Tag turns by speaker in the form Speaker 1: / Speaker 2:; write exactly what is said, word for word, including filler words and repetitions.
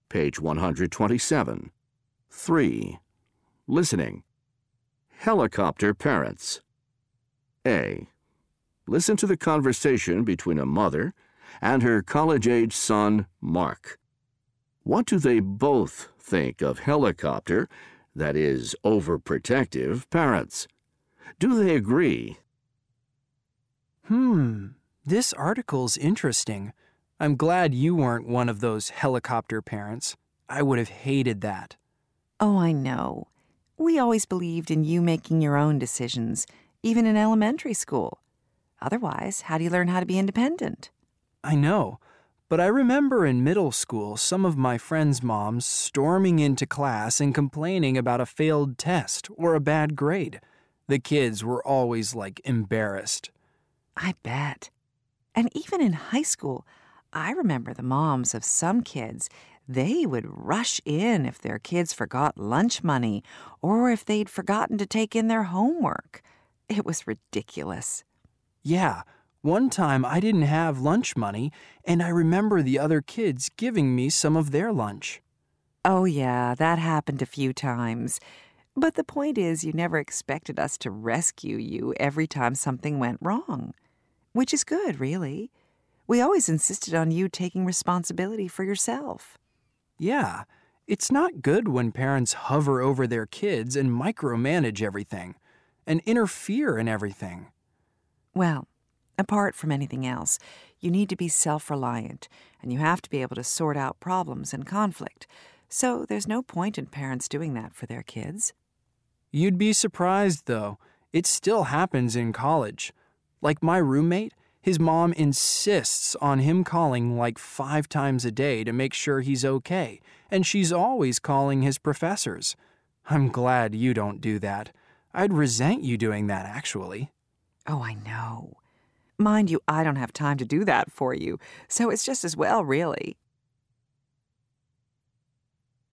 Speaker 1: page one hundred twenty-seven. three. Listening. Helicopter parents. A. Listen to the conversation between a mother and her college-age son, Mark. What do they both think of helicopter, that is, overprotective, parents? Do they agree?
Speaker 2: Hmm, this article's interesting. I'm glad you weren't one of those helicopter parents. I would have hated that.
Speaker 3: Oh, I know. We always believed in you making your own decisions, even in elementary school. Otherwise, how do you learn how to be independent?
Speaker 2: I know, but I remember in middle school some of my friends' moms storming into class and complaining about a failed test or a bad grade. The kids were always, like, embarrassed.
Speaker 3: I bet. And even in high school, I remember the moms of some kids. They would rush in if their kids forgot lunch money or if they'd forgotten to take in their homework. It was ridiculous.
Speaker 2: Yeah, one time I didn't have lunch money, and I remember the other kids giving me some of their lunch.
Speaker 3: Oh, yeah, that happened a few times. But the point is, you never expected us to rescue you every time something went wrong. Which is good, really. We always insisted on you taking responsibility for yourself.
Speaker 2: Yeah, it's not good when parents hover over their kids and micromanage everything, and interfere in everything.
Speaker 3: Well, apart from anything else, you need to be self-reliant, and you have to be able to sort out problems and conflict. So there's no point in parents doing that for their kids.
Speaker 2: You'd be surprised, though. It still happens in college. Like my roommate, his mom insists on him calling like five times a day to make sure he's okay, and she's always calling his professors. I'm glad you don't do that. I'd resent you doing that, actually.
Speaker 3: Oh, I know. Mind you, I don't have time to do that for you, so it's just as well, really.